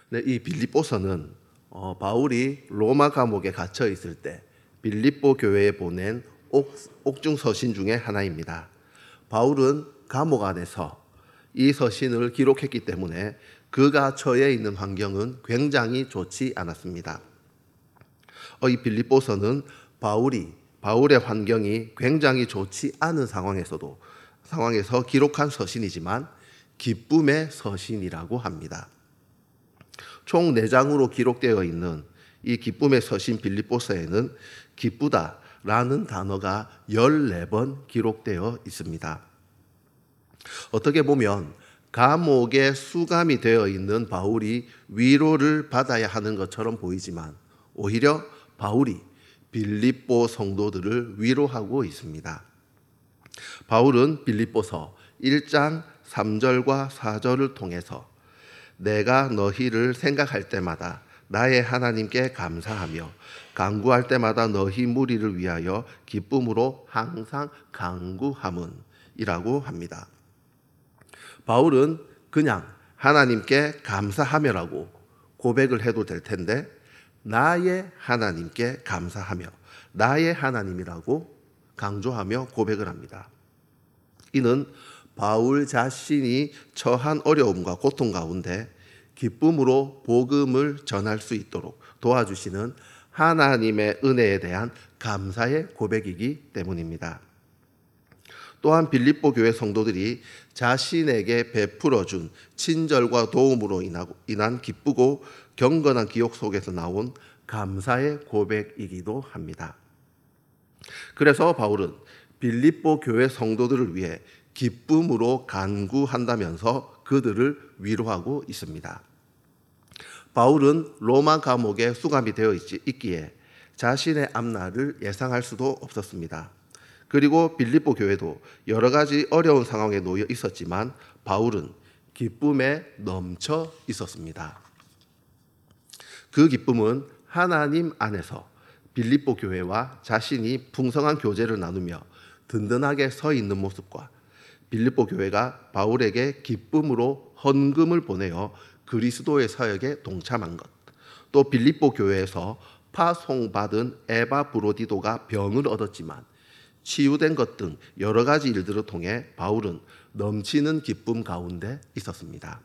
네, 이 빌립보서는 바울이 로마 감옥에 갇혀 있을 때 빌립보 교회에 보낸 옥중 서신 중에 하나입니다. 바울은 감옥 안에서 이 서신을 기록했기 때문에 그가 처해 있는 환경은 굉장히 좋지 않았습니다. 이 빌립보서는 바울의 환경이 굉장히 좋지 않은 상황에서 기록한 서신이지만 기쁨의 서신이라고 합니다. 총 4장으로 기록되어 있는 이 기쁨의 서신 빌립보서에는 기쁘다라는 단어가 14번 기록되어 있습니다. 어떻게 보면 감옥에 수감이 되어 있는 바울이 위로를 받아야 하는 것처럼 보이지만 오히려 바울이 빌립보 성도들을 위로하고 있습니다. 바울은 빌립보서 1장 3절과 4절을 통해서 내가 너희를 생각할 때마다 나의 하나님께 감사하며 간구할 때마다 너희 무리를 위하여 기쁨으로 항상 간구함은 이라고 합니다. 바울은 그냥 하나님께 감사하며라고 고백을 해도 될 텐데 나의 하나님께 감사하며 나의 하나님이라고 강조하며 고백을 합니다. 이는 바울 자신이 처한 어려움과 고통 가운데 기쁨으로 복음을 전할 수 있도록 도와주시는 하나님의 은혜에 대한 감사의 고백이기 때문입니다. 또한 빌립보 교회 성도들이 자신에게 베풀어준 친절과 도움으로 인한 기쁘고 경건한 기억 속에서 나온 감사의 고백이기도 합니다. 그래서 바울은 빌립보 교회 성도들을 위해 기쁨으로 간구한다면서 그들을 위로하고 있습니다. 바울은 로마 감옥에 수감이 되어 있기에 자신의 앞날을 예상할 수도 없었습니다. 그리고 빌립보 교회도 여러 가지 어려운 상황에 놓여 있었지만 바울은 기쁨에 넘쳐 있었습니다. 그 기쁨은 하나님 안에서 빌립보 교회와 자신이 풍성한 교제를 나누며 든든하게 서 있는 모습과 빌립보 교회가 바울에게 기쁨으로 헌금을 보내어 그리스도의 사역에 동참한 것, 또 빌립보 교회에서 파송받은 에바브로디도가 병을 얻었지만 치유된 것 등 여러 가지 일들을 통해 바울은 넘치는 기쁨 가운데 있었습니다.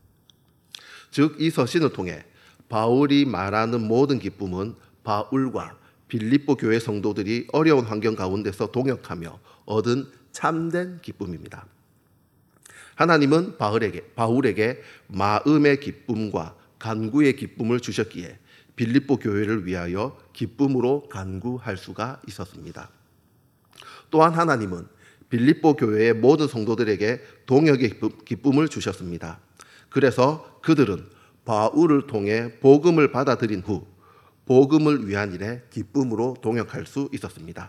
즉, 이 서신을 통해 바울이 말하는 모든 기쁨은 바울과 빌립보 교회 성도들이 어려운 환경 가운데서 동역하며 얻은 참된 기쁨입니다. 하나님은 바울에게 마음의 기쁨과 간구의 기쁨을 주셨기에 빌립보 교회를 위하여 기쁨으로 간구할 수가 있었습니다. 또한 하나님은 빌립보 교회의 모든 성도들에게 동역의 기쁨을 주셨습니다. 그래서 그들은 바울을 통해 복음을 받아들인 후 복음을 위한 일에 기쁨으로 동역할 수 있었습니다.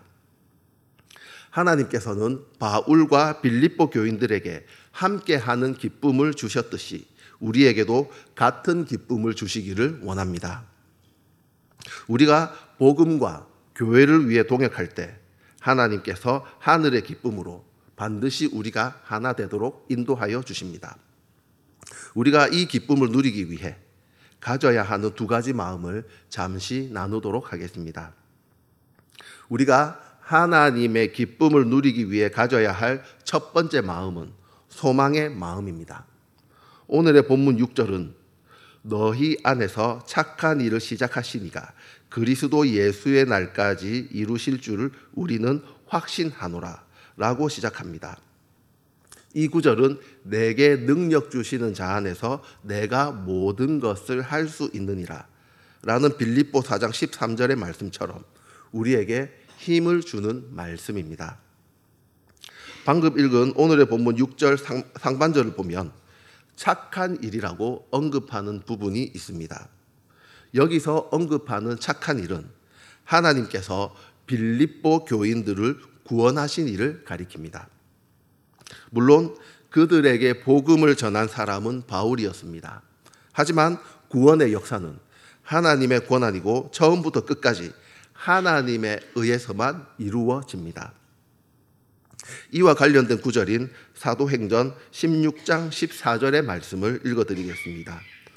하나님께서는 바울과 빌립보 교인들에게 함께하는 기쁨을 주셨듯이 우리에게도 같은 기쁨을 주시기를 원합니다. 우리가 복음과 교회를 위해 동역할 때 하나님께서 하늘의 기쁨으로 반드시 우리가 하나 되도록 인도하여 주십니다. 우리가 이 기쁨을 누리기 위해 가져야 하는 2가지 마음을 잠시 나누도록 하겠습니다. 우리가 하나님의 기쁨을 누리기 위해 가져야 할 첫 번째 마음은 소망의 마음입니다. 오늘의 본문 6절은 너희 안에서 착한 일을 시작하시니가 그리스도 예수의 날까지 이루실 줄을 우리는 확신하노라 라고 시작합니다. 이 구절은 내게 능력 주시는 자 안에서 내가 모든 것을 할 수 있느니라 라는 빌립보 4장 13절의 말씀처럼 우리에게 힘을 주는 말씀입니다. 방금 읽은 오늘의 본문 6절 상반절을 보면 착한 일이라고 언급하는 부분이 있습니다. 여기서 언급하는 착한 일은 하나님께서 빌립보 교인들을 구원하신 일을 가리킵니다. 물론 그들에게 복음을 전한 사람은 바울이었습니다. 하지만 구원의 역사는 하나님의 권한이고 처음부터 끝까지 하나님에 의해서만 이루어집니다. 이와 관련된 구절인 사도행전 16장 14절의 말씀을 읽어드리겠습니다.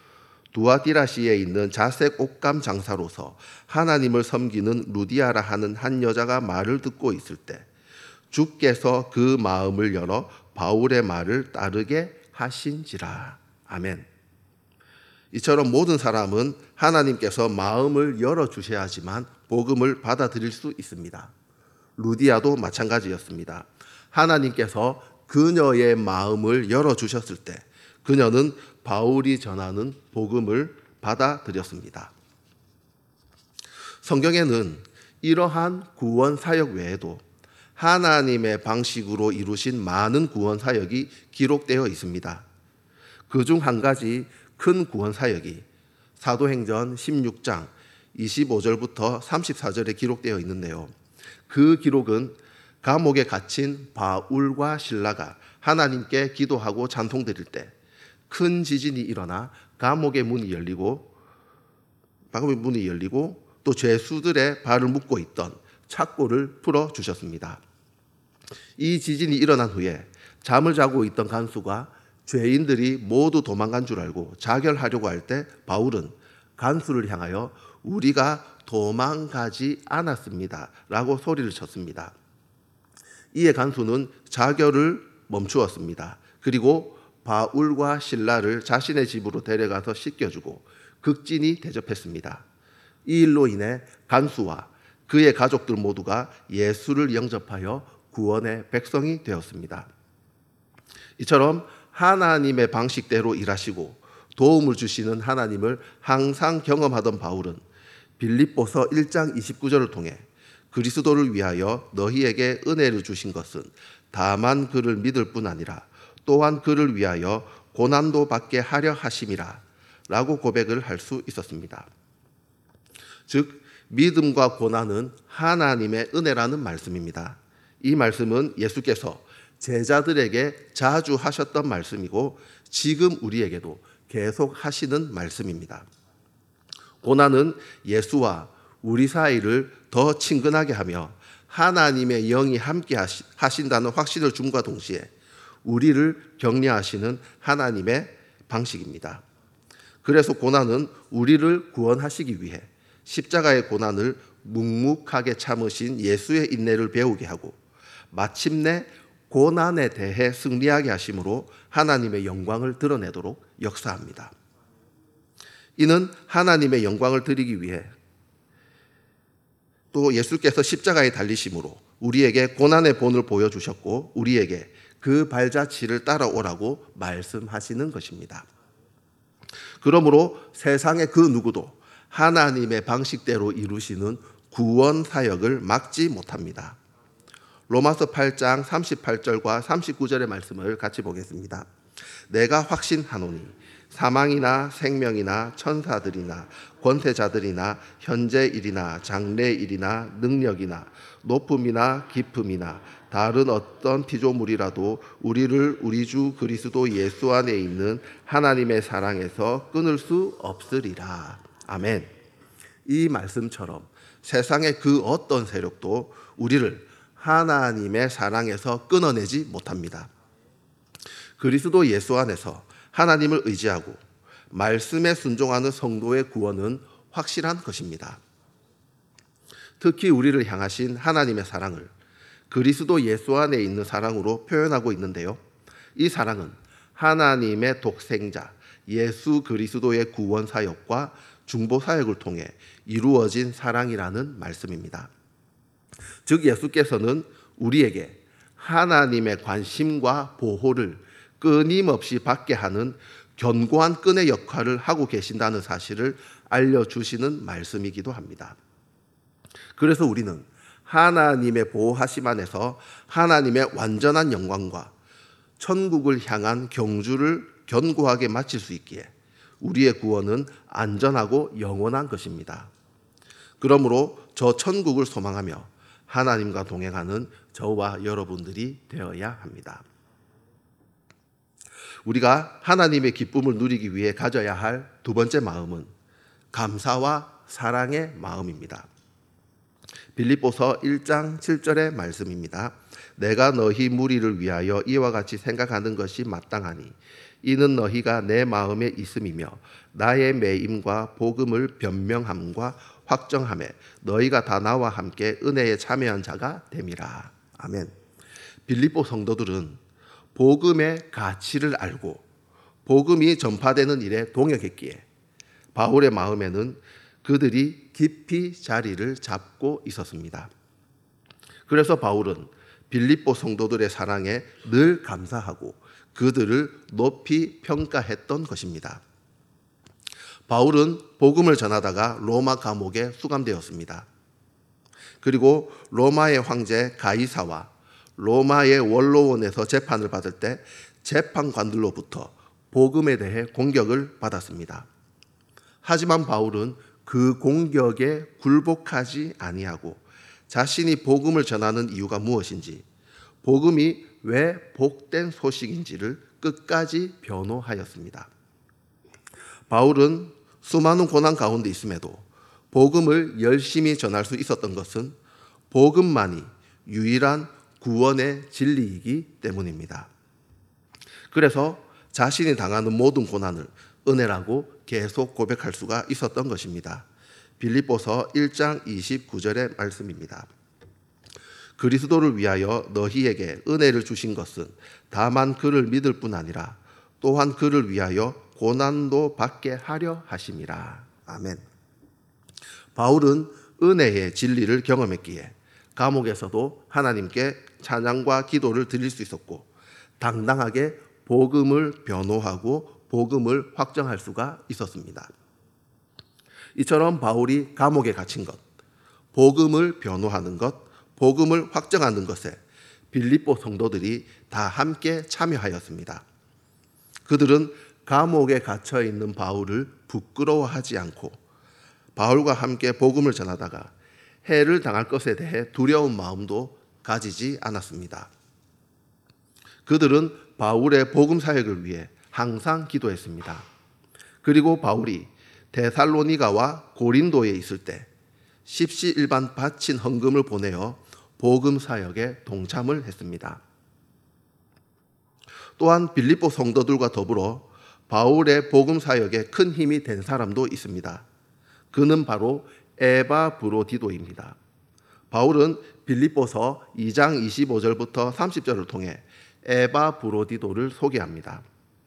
두아디라시에 있는 자색 옷감 장사로서 하나님을 섬기는 루디아라 하는 한 여자가 말을 듣고 있을 때 주께서 그 마음을 열어 바울의 말을 따르게 하신지라. 아멘. 이처럼 모든 사람은 하나님께서 마음을 열어주셔야지만 복음을 받아들일 수 있습니다. 루디아도 마찬가지였습니다. 하나님께서 그녀의 마음을 열어주셨을 때 그녀는 바울이 전하는 복음을 받아들였습니다. 성경에는 이러한 구원 사역 외에도 하나님의 방식으로 이루신 많은 구원 사역이 기록되어 있습니다. 그중 한 가지 큰 구원 사역이 사도행전 16장 25절부터 34절에 기록되어 있는데요. 그 기록은 감옥에 갇힌 바울과 실라가 하나님께 기도하고 찬송드릴 때 큰 지진이 일어나 감옥의 문이 열리고 또 죄수들의 발을 묶고 있던 착고를 풀어 주셨습니다. 이 지진이 일어난 후에 잠을 자고 있던 간수가 죄인들이 모두 도망간 줄 알고 자결하려고 할 때 바울은 간수를 향하여 우리가 도망가지 않았습니다 라고 소리를 쳤습니다. 이에 간수는 자결을 멈추었습니다. 그리고 바울과 실라를 자신의 집으로 데려가서 씻겨주고 극진히 대접했습니다. 이 일로 인해 간수와 그의 가족들 모두가 예수를 영접하여 구원의 백성이 되었습니다. 이처럼 하나님의 방식대로 일하시고 도움을 주시는 하나님을 항상 경험하던 바울은 빌립보서 1장 29절을 통해 그리스도를 위하여 너희에게 은혜를 주신 것은 다만 그를 믿을 뿐 아니라 또한 그를 위하여 고난도 받게 하려 하심이라 라고 고백을 할 수 있었습니다. 즉 믿음과 고난은 하나님의 은혜라는 말씀입니다. 이 말씀은 예수께서 제자들에게 자주 하셨던 말씀이고 지금 우리에게도 계속 하시는 말씀입니다. 고난은 예수와 우리 사이를 더 친근하게 하며 하나님의 영이 함께 하신다는 확신을 줌과 동시에 우리를 격려하시는 하나님의 방식입니다. 그래서 고난은 우리를 구원하시기 위해 십자가의 고난을 묵묵하게 참으신 예수의 인내를 배우게 하고 마침내 고난에 대해 승리하게 하심으로 하나님의 영광을 드러내도록 역사합니다. 이는 하나님의 영광을 드리기 위해 또 예수께서 십자가에 달리심으로 우리에게 고난의 본을 보여주셨고 우리에게 그 발자취를 따라오라고 말씀하시는 것입니다. 그러므로 세상의 그 누구도 하나님의 방식대로 이루시는 구원 사역을 막지 못합니다. 로마서 8장 38절과 39절의 말씀을 같이 보겠습니다. 내가 확신하노니 사망이나 생명이나 천사들이나 권세자들이나 현재일이나 장래일이나 능력이나 높음이나 깊음이나 다른 어떤 피조물이라도 우리를 우리 주 그리스도 예수 안에 있는 하나님의 사랑에서 끊을 수 없으리라. 아멘. 이 말씀처럼 세상의 그 어떤 세력도 우리를 하나님의 사랑에서 끊어내지 못합니다. 그리스도 예수 안에서 하나님을 의지하고 말씀에 순종하는 성도의 구원은 확실한 것입니다. 특히 우리를 향하신 하나님의 사랑을 그리스도 예수 안에 있는 사랑으로 표현하고 있는데요. 이 사랑은 하나님의 독생자 예수 그리스도의 구원 사역과 중보 사역을 통해 이루어진 사랑이라는 말씀입니다. 즉 예수께서는 우리에게 하나님의 관심과 보호를 끊임없이 받게 하는 견고한 끈의 역할을 하고 계신다는 사실을 알려주시는 말씀이기도 합니다. 그래서 우리는 하나님의 보호하심 안에서 하나님의 완전한 영광과 천국을 향한 경주를 견고하게 마칠 수 있기에 우리의 구원은 안전하고 영원한 것입니다. 그러므로 저 천국을 소망하며 하나님과 동행하는 저와 여러분들이 되어야 합니다. 우리가 하나님의 기쁨을 누리기 위해 가져야 할 두 번째 마음은 감사와 사랑의 마음입니다. 빌립보서 1장 7절의 말씀입니다. 내가 너희 무리를 위하여 이와 같이 생각하는 것이 마땅하니 이는 너희가 내 마음에 있음이며 나의 매임과 복음을 변명함과 확정함에 너희가 다 나와 함께 은혜에 참여한 자가 됨이라. 아멘. 빌립보 성도들은 복음의 가치를 알고 복음이 전파되는 일에 동역했기에 바울의 마음에는 그들이 깊이 자리를 잡고 있었습니다. 그래서 바울은 빌립보 성도들의 사랑에 늘 감사하고 그들을 높이 평가했던 것입니다. 바울은 복음을 전하다가 로마 감옥에 수감되었습니다. 그리고 로마의 황제 가이사와 로마의 원로원에서 재판을 받을 때 재판관들로부터 복음에 대해 공격을 받았습니다. 하지만 바울은 그 공격에 굴복하지 아니하고 자신이 복음을 전하는 이유가 무엇인지, 복음이 왜 복된 소식인지를 끝까지 변호하였습니다. 바울은 수많은 고난 가운데 있음에도 복음을 열심히 전할 수 있었던 것은 복음만이 유일한 구원의 진리이기 때문입니다. 그래서 자신이 당하는 모든 고난을 은혜라고 계속 고백할 수가 있었던 것입니다. 빌립보서 1장 29절의 말씀입니다. 그리스도를 위하여 너희에게 은혜를 주신 것은 다만 그를 믿을 뿐 아니라 또한 그를 위하여 고난도 받게 하려 하심이라. 아멘. 바울은 은혜의 진리를 경험했기에 감옥에서도 하나님께 찬양과 기도를 드릴 수 있었고 당당하게 복음을 변호하고 복음을 확정할 수가 있었습니다. 이처럼 바울이 감옥에 갇힌 것, 복음을 변호하는 것, 복음을 확정하는 것에 빌립보 성도들이 다 함께 참여하였습니다. 그들은 감옥에 갇혀 있는 바울을 부끄러워하지 않고 바울과 함께 복음을 전하다가 해를 당할 것에 대해 두려운 마음도 가지지 않았습니다. 그들은 바울의 복음 사역을 위해 항상 기도했습니다. 그리고 바울이 데살로니가와 고린도에 있을 때 십시일반 바친 헌금을 보내어 복음 사역에 동참을 했습니다. 또한 빌립보 성도들과 더불어 바울의 복음 사역에 큰 힘이 된 사람도 있습니다. 그는 바로 에바브로디도입니다. 바울은 빌립보서 2장 25절부터 30절을 통해 에바브로디도를 소개합니다.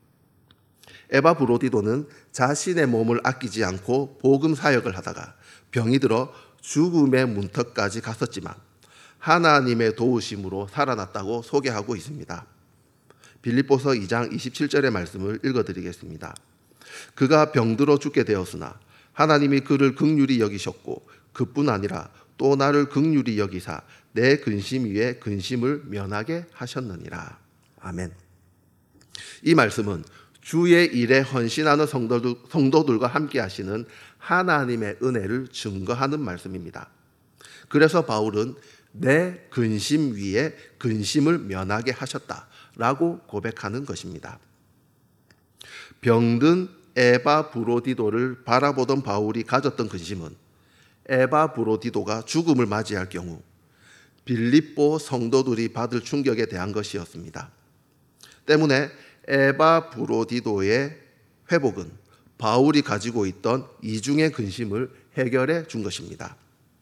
에바브로디도는 자신의 몸을 아끼지 않고 복음 사역을 하다가 병이 들어 죽음의 문턱까지 갔었지만 하나님의 도우심으로 살아났다고 소개하고 있습니다. 빌립보서 2장 27절의 말씀을 읽어드리겠습니다. 그가 병들어 죽게 되었으나 하나님이 그를 긍휼히 여기셨고 그뿐 아니라 또 나를 긍휼히 여기사 내 근심 위에 근심을 면하게 하셨느니라. 아멘. 이 말씀은 주의 일에 헌신하는 성도들과 함께 하시는 하나님의 은혜를 증거하는 말씀입니다. 그래서 바울은 내 근심 위에 근심을 면하게 하셨다라고 고백하는 것입니다. 병든 에바브로디도를 바라보던 바울이 가졌던 근심은 에바브로디도가 죽음을 맞이할 경우 빌립보 성도들이 받을 충격에 대한 것이었습니다. 때문에 에바브로디도의 회복은 바울이 가지고 있던 이중의 근심을 해결해 준 것입니다.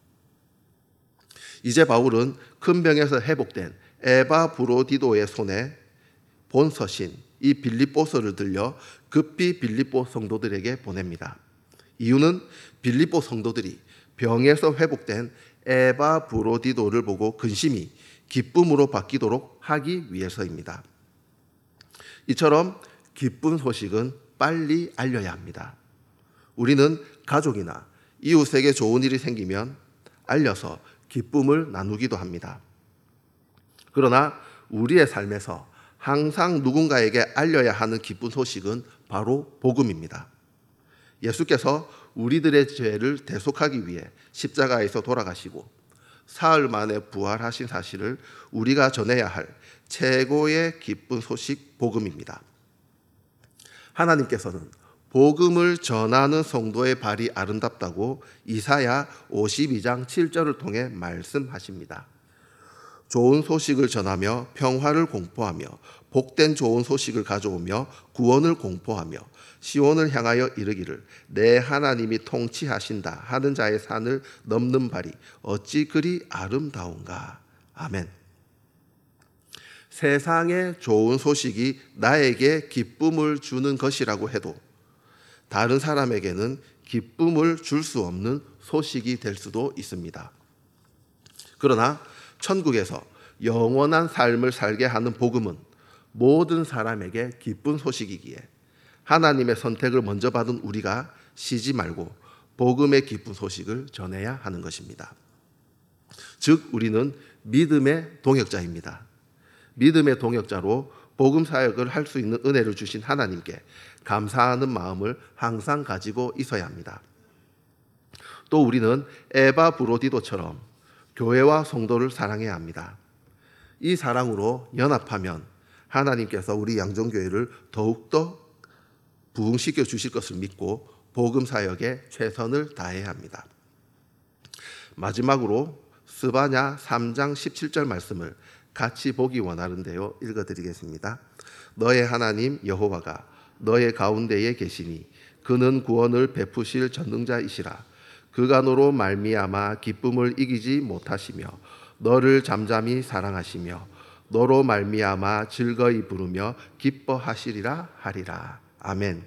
이제 바울은 큰 병에서 회복된 에바브로디도의 손에 본서신 이 빌립보서를 들려 급히 빌립보 성도들에게 보냅니다. 이유는 빌립보 성도들이 병에서 회복된 에바브로디도를 보고 근심이 기쁨으로 바뀌도록 하기 위해서입니다. 이처럼 기쁜 소식은 빨리 알려야 합니다. 우리는 가족이나 이웃에게 좋은 일이 생기면 알려서 기쁨을 나누기도 합니다. 그러나 우리의 삶에서 항상 누군가에게 알려야 하는 기쁜 소식은 바로 복음입니다. 예수께서 우리들의 죄를 대속하기 위해 십자가에서 돌아가시고 사흘 만에 부활하신 사실을 우리가 전해야 할 최고의 기쁜 소식 복음입니다. 하나님께서는 복음을 전하는 성도의 발이 아름답다고 이사야 52장 7절을 통해 말씀하십니다. 좋은 소식을 전하며 평화를 공포하며 복된 좋은 소식을 가져오며 구원을 공포하며 시온을 향하여 이르기를 내 하나님이 통치하신다 하는 자의 산을 넘는 발이 어찌 그리 아름다운가. 아멘. 세상의 좋은 소식이 나에게 기쁨을 주는 것이라고 해도 다른 사람에게는 기쁨을 줄 수 없는 소식이 될 수도 있습니다. 그러나 천국에서 영원한 삶을 살게 하는 복음은 모든 사람에게 기쁜 소식이기에 하나님의 선택을 먼저 받은 우리가 쉬지 말고 복음의 기쁜 소식을 전해야 하는 것입니다. 즉 우리는 믿음의 동역자입니다. 믿음의 동역자로 복음 사역을 할 수 있는 은혜를 주신 하나님께 감사하는 마음을 항상 가지고 있어야 합니다. 또 우리는 에바 브로디도처럼 교회와 성도를 사랑해야 합니다. 이 사랑으로 연합하면 하나님께서 우리 양정교회를 더욱더 부흥시켜 주실 것을 믿고 복음 사역에 최선을 다해야 합니다. 마지막으로 스바냐 3장 17절 말씀을 같이 보기 원하는데요. 읽어드리겠습니다. 너의 하나님 여호와가 너의 가운데에 계시니 그는 구원을 베푸실 전능자이시라. 그가 너로 말미암아 기쁨을 이기지 못하시며 너를 잠잠히 사랑하시며 너로 말미암아 즐거이 부르며 기뻐하시리라 하리라. 아멘.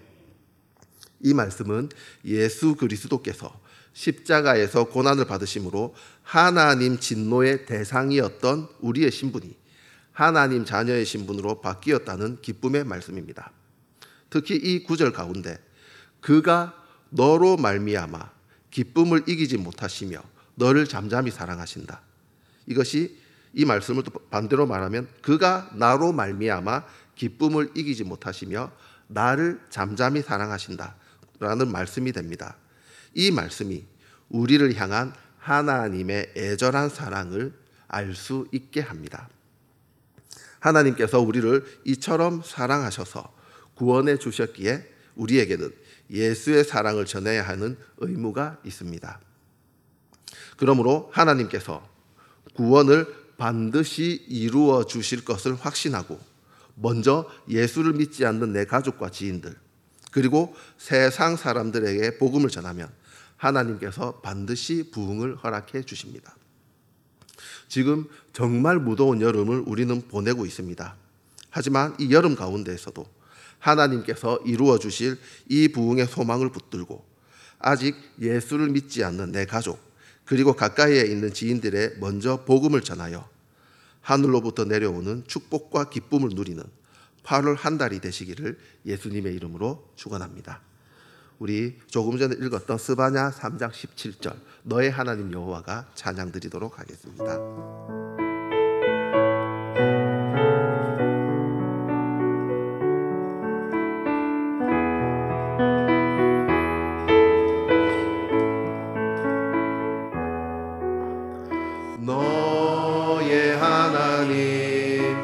이 말씀은 예수 그리스도께서 십자가에서 고난을 받으심으로 하나님 진노의 대상이었던 우리의 신분이 하나님 자녀의 신분으로 바뀌었다는 기쁨의 말씀입니다. 특히 이 구절 가운데 그가 너로 말미암아 기쁨을 이기지 못하시며 너를 잠잠히 사랑하신다. 이것이 이 말씀을 또 반대로 말하면 그가 나로 말미암아 기쁨을 이기지 못하시며 나를 잠잠히 사랑하신다 라는 말씀이 됩니다. 이 말씀이 우리를 향한 하나님의 애절한 사랑을 알 수 있게 합니다. 하나님께서 우리를 이처럼 사랑하셔서 구원해 주셨기에 우리에게는 예수의 사랑을 전해야 하는 의무가 있습니다. 그러므로 하나님께서 구원을 반드시 이루어 주실 것을 확신하고 먼저 예수를 믿지 않는 내 가족과 지인들 그리고 세상 사람들에게 복음을 전하면 하나님께서 반드시 부흥을 허락해 주십니다. 지금 정말 무더운 여름을 우리는 보내고 있습니다. 하지만 이 여름 가운데에서도 하나님께서 이루어 주실 이 부흥의 소망을 붙들고 아직 예수를 믿지 않는 내 가족 그리고 가까이에 있는 지인들에 먼저 복음을 전하여 하늘로부터 내려오는 축복과 기쁨을 누리는 8월 한 달이 되시기를 예수님의 이름으로 축원합니다. 우리 조금 전에 읽었던 스바냐 3장 17절 너의 하나님 여호와가 찬양 드리도록 하겠습니다. 너의 하나님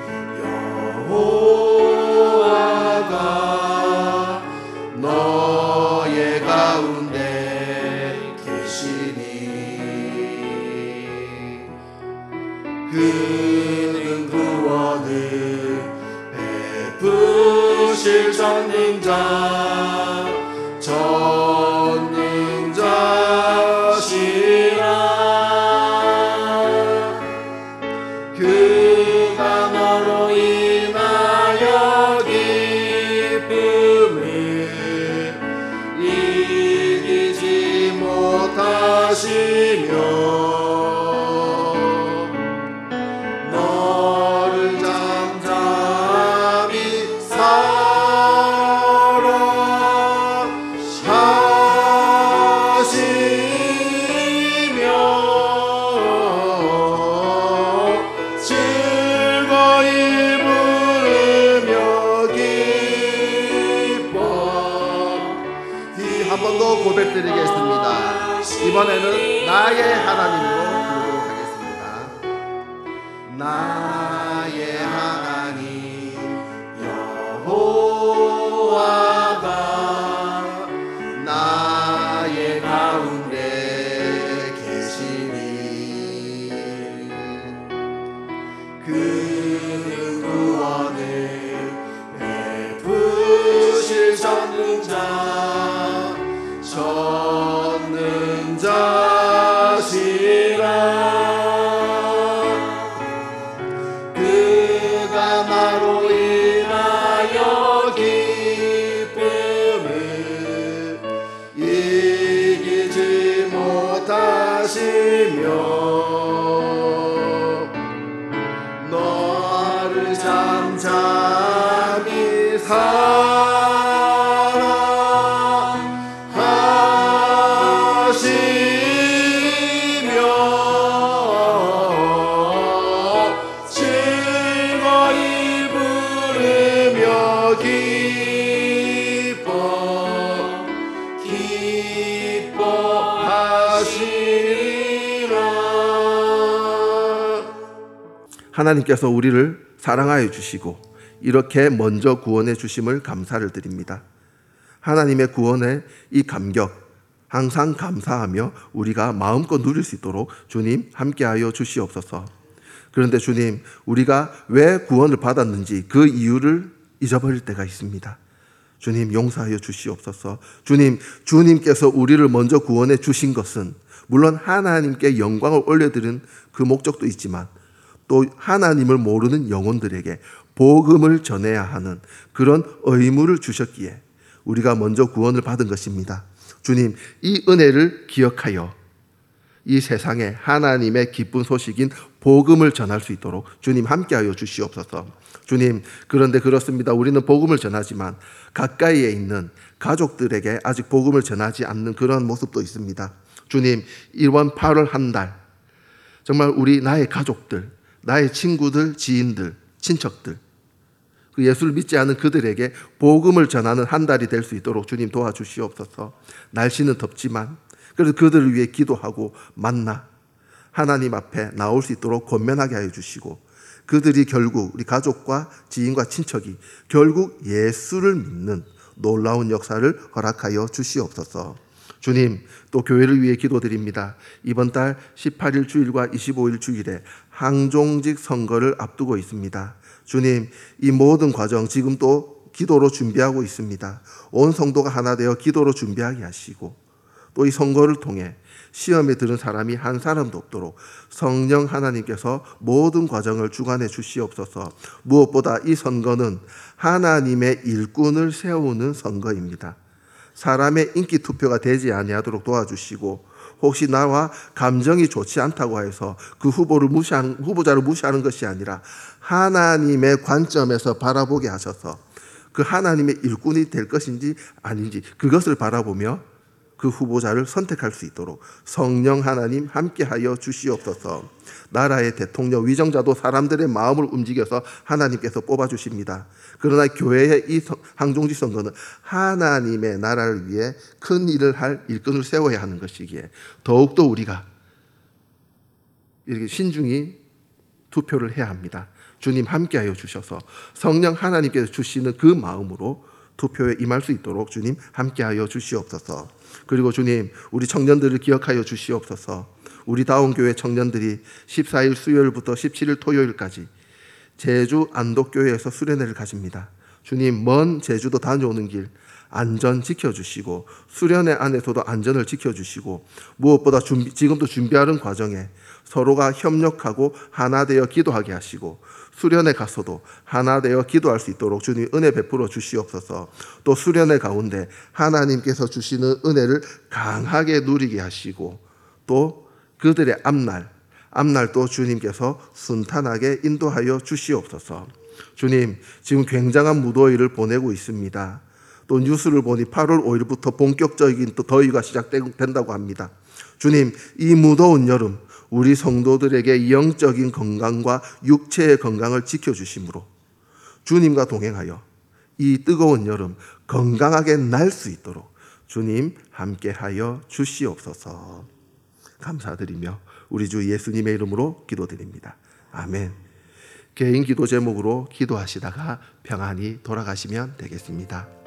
여호와가 너의 가운데 계시니 그는 구원을 베푸실 전능자시라. 그가 너로 인하여 기쁨을 이기지 못하시며 너를 잠잠히 사랑하시며 즐거이 부르며 기뻐. 한 번 더 고백드리겠습니다. 이번에는 나의 하나님으로 부르도록 하겠습니다. 나의 하나님 여호와가 나의 가운데 계시니 자시라 그가 나로 인하여 기쁨을 이기지 못하시며 너를 잠잠히 즐거이 부르며 기뻐하시리라. 하나님께서 우리를 사랑하여 주시고 이렇게 먼저 구원해 주심을 감사를 드립니다. 하나님의 구원에 이 감격 항상 감사하며 우리가 마음껏 누릴 수 있도록 주님 함께하여 주시옵소서. 그런데 주님, 우리가 왜 구원을 받았는지 그 이유를 잊어버릴 때가 있습니다. 주님 용서하여 주시옵소서. 주님께서 우리를 먼저 구원해 주신 것은 물론 하나님께 영광을 올려드리는 그 목적도 있지만 또 하나님을 모르는 영혼들에게 복음을 전해야 하는 그런 의무를 주셨기에 우리가 먼저 구원을 받은 것입니다. 주님, 이 은혜를 기억하여 이 세상에 하나님의 기쁜 소식인 복음을 전할 수 있도록 주님 함께하여 주시옵소서. 주님, 그런데 그렇습니다. 우리는 복음을 전하지만 가까이에 있는 가족들에게 아직 복음을 전하지 않는 그런 모습도 있습니다. 주님, 이번 8월 한 달 정말 나의 가족들, 나의 친구들, 지인들, 친척들, 그 예수를 믿지 않은 그들에게 복음을 전하는 한 달이 될 수 있도록 주님 도와주시옵소서. 날씨는 덥지만 그래서 그들을 위해 기도하고 만나 하나님 앞에 나올 수 있도록 권면하게 하여 주시고 그들이 결국 우리 가족과 지인과 친척이 결국 예수를 믿는 놀라운 역사를 허락하여 주시옵소서. 주님, 또 교회를 위해 기도드립니다. 이번 달 18일 주일과 25일 주일에 항종직 선거를 앞두고 있습니다. 주님, 이 모든 과정 지금 또 기도로 준비하고 있습니다. 온 성도가 하나 되어 기도로 준비하게 하시고 또 이 선거를 통해 시험에 들은 사람이 한 사람도 없도록 성령 하나님께서 모든 과정을 주관해 주시옵소서. 무엇보다 이 선거는 하나님의 일꾼을 세우는 선거입니다. 사람의 인기 투표가 되지 아니하도록 도와주시고 혹시 나와 감정이 좋지 않다고 해서 그 후보자를 무시하는 것이 아니라 하나님의 관점에서 바라보게 하셔서 그 하나님의 일꾼이 될 것인지 아닌지 그것을 바라보며 그 후보자를 선택할 수 있도록 성령 하나님 함께하여 주시옵소서. 나라의 대통령, 위정자도 사람들의 마음을 움직여서 하나님께서 뽑아주십니다. 그러나 교회의 이 항종직 선거는 하나님의 나라를 위해 큰 일을 할 일꾼을 세워야 하는 것이기에 더욱더 우리가 이렇게 신중히 투표를 해야 합니다. 주님 함께하여 주셔서 성령 하나님께서 주시는 그 마음으로 투표에 임할 수 있도록 주님 함께하여 주시옵소서. 그리고 주님, 우리 청년들을 기억하여 주시옵소서. 우리 다운 교회 청년들이 14일 수요일부터 17일 토요일까지 제주 안독교회에서 수련회를 가집니다. 주님, 먼 제주도 다녀오는 길 안전 지켜주시고 수련회 안에서도 안전을 지켜주시고 무엇보다 지금도 준비하는 과정에 서로가 협력하고 하나 되어 기도하게 하시고 수련회 가서도 하나 되어 기도할 수 있도록 주님 은혜 베풀어 주시옵소서. 또 수련회 가운데 하나님께서 주시는 은혜를 강하게 누리게 하시고 또 그들의 앞날도 주님께서 순탄하게 인도하여 주시옵소서. 주님, 지금 굉장한 무더위를 보내고 있습니다. 또 뉴스를 보니 8월 5일부터 본격적인 또 더위가 시작된다고 합니다. 주님, 이 무더운 여름 우리 성도들에게 영적인 건강과 육체의 건강을 지켜주심으로 주님과 동행하여 이 뜨거운 여름 건강하게 날 수 있도록 주님 함께하여 주시옵소서. 감사드리며 우리 주 예수님의 이름으로 기도드립니다. 아멘. 개인 기도 제목으로 기도하시다가 평안히 돌아가시면 되겠습니다.